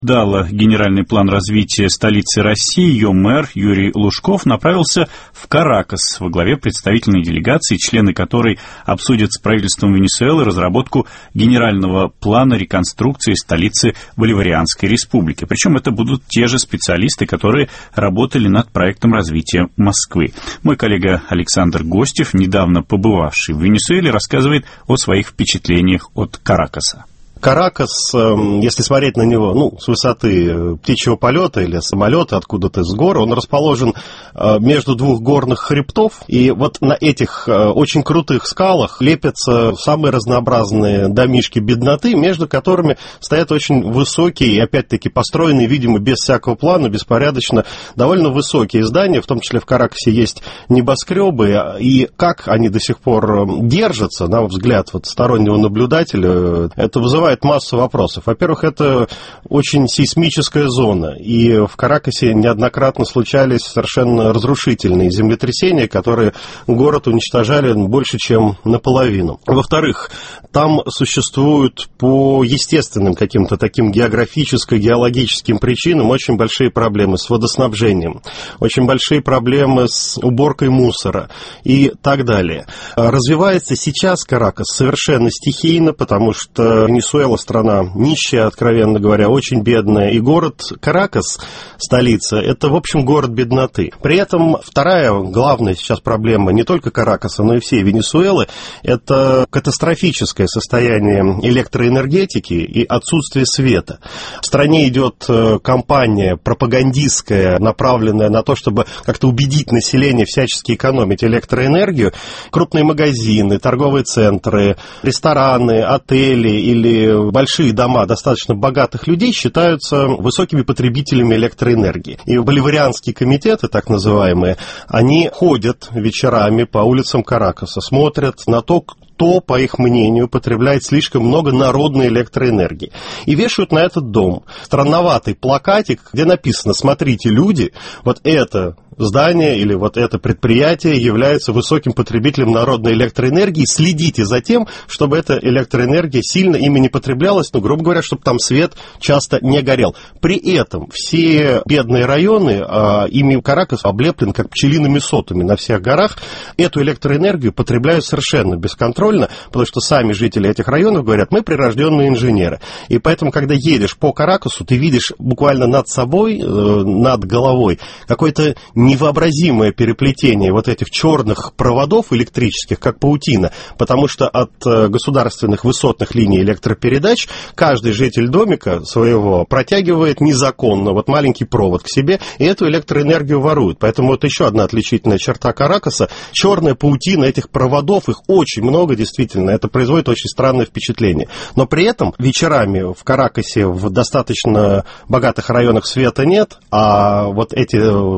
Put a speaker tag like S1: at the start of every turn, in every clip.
S1: Дала генеральный план развития столицы России, ее мэр Юрий Лужков направился в Каракас во главе представительной делегации, члены которой обсудят с правительством Венесуэлы разработку генерального плана реконструкции столицы Боливарианской республики. Причем это будут те же специалисты, которые работали над проектом развития Москвы. Мой коллега Александр Гостев, недавно побывавший в Венесуэле, рассказывает о своих впечатлениях от Каракаса.
S2: Каракас, если смотреть на него, с высоты птичьего полета или самолета, откуда-то с гор, он расположен между двух горных хребтов, и вот на этих очень крутых скалах лепятся самые разнообразные домишки бедноты, между которыми стоят очень высокие, и опять-таки построенные, видимо, без всякого плана, беспорядочно, довольно высокие здания, в том числе в Каракасе есть небоскребы, и как они до сих пор держатся, на взгляд стороннего наблюдателя, это вызывает массу вопросов. Во-первых, это очень сейсмическая зона, и в Каракасе неоднократно случались совершенно разрушительные землетрясения, которые город уничтожали больше, чем наполовину. Во-вторых, там существуют по естественным каким-то таким географическо-геологическим причинам очень большие проблемы с водоснабжением, очень большие проблемы с уборкой мусора и так далее. Развивается сейчас Каракас совершенно стихийно, потому что Венесуэла страна нищая, откровенно говоря, очень бедная, и город Каракас, столица, это, в общем, город бедноты. При этом вторая главная сейчас проблема не только Каракаса, но и всей Венесуэлы, это катастрофическое состояние электроэнергетики и отсутствие света. В стране идет кампания пропагандистская, направленная на то, чтобы как-то убедить население всячески экономить электроэнергию. Крупные магазины, торговые центры, рестораны, отели или большие дома достаточно богатых людей считаются высокими потребителями электроэнергии. И боливарианские комитеты, так называемые, они ходят вечерами по улицам Каракаса, смотрят на то, кто, по их мнению, потребляет слишком много народной электроэнергии. И вешают на этот дом странноватый плакатик, где написано: «Смотрите, люди, вот это здание или вот это предприятие является высоким потребителем народной электроэнергии, следите за тем, чтобы эта электроэнергия сильно ими не потреблялась, грубо говоря, чтобы там свет часто не горел». При этом все бедные районы, ими Каракас облеплен как пчелиными сотами на всех горах, эту электроэнергию потребляют совершенно бесконтрольно, потому что сами жители этих районов говорят: мы прирожденные инженеры. И поэтому, когда едешь по Каракасу, ты видишь буквально над собой, над головой, какое-то невообразимое переплетение вот этих черных проводов электрических, как паутина, потому что от государственных высотных линий электропередач каждый житель домика своего протягивает незаконно маленький провод к себе, и эту электроэнергию воруют. Поэтому это еще одна отличительная черта Каракаса. Черная паутина этих проводов, их очень много, действительно, это производит очень странное впечатление. Но при этом вечерами в Каракасе в достаточно богатых районах света нет, а вот эти,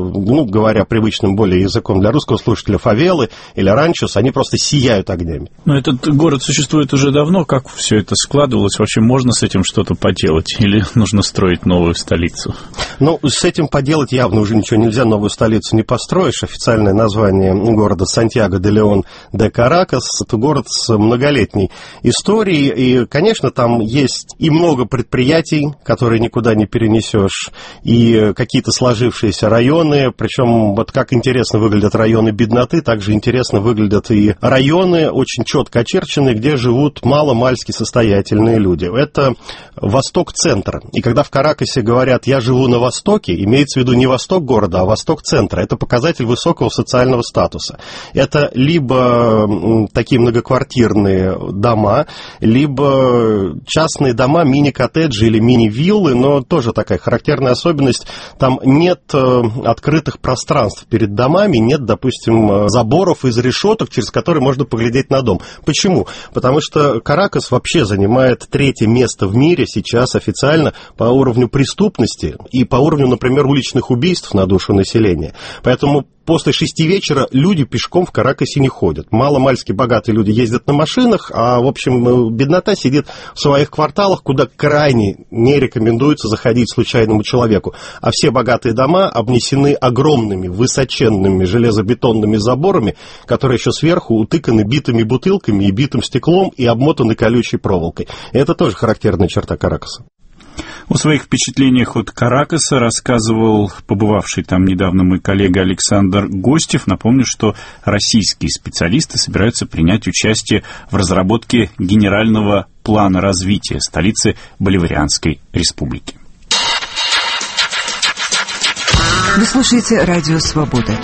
S2: говоря привычным более языком для русского слушателя, фавелы или ранчос, они просто сияют огнями.
S1: Но этот город существует уже давно. Как все это складывалось? Вообще можно с этим что-то поделать? Или нужно строить новую столицу?
S2: С этим поделать явно уже ничего нельзя, новую столицу не построишь. Официальное название города Сантьяго де Леон де Каракас. Это город с многолетней историей, и, конечно, там есть и много предприятий, которые никуда не перенесешь, и какие-то сложившиеся районы, причем как интересно выглядят районы бедноты, так же интересно выглядят и районы, очень четко очерченные, где живут мало-мальски состоятельные люди. Это восток центра. И когда в Каракасе говорят «я живу на востоке», имеется в виду не восток города, а восток центра. Это показатель высокого социального статуса. Это либо такие многоквартирные дома, либо частные дома, мини-коттеджи или мини-виллы, но тоже такая характерная особенность. Там нет открытых пространств перед домами, нет, допустим, заборов из решеток, через которые можно поглядеть на дом. Почему? Потому что Каракас вообще занимает 3-е место в мире сейчас официально по уровню преступности и по уровню, например, уличных убийств на душу населения. Поэтому после 6 вечера люди пешком в Каракасе не ходят. Мало-мальски богатые люди ездят на машинах, а, в общем, беднота сидит в своих кварталах, куда крайне не рекомендуется заходить случайному человеку. А все богатые дома обнесены огромными, высоченными железобетонными заборами, которые еще сверху утыканы битыми бутылками и битым стеклом и обмотаны колючей проволокой. И это тоже характерная черта Каракаса.
S1: О своих впечатлениях от Каракаса рассказывал побывавший там недавно мой коллега Александр Гостев. Напомню, что российские специалисты собираются принять участие в разработке генерального плана развития столицы Боливарианской республики.
S3: Вы слушаете «Радио Свобода».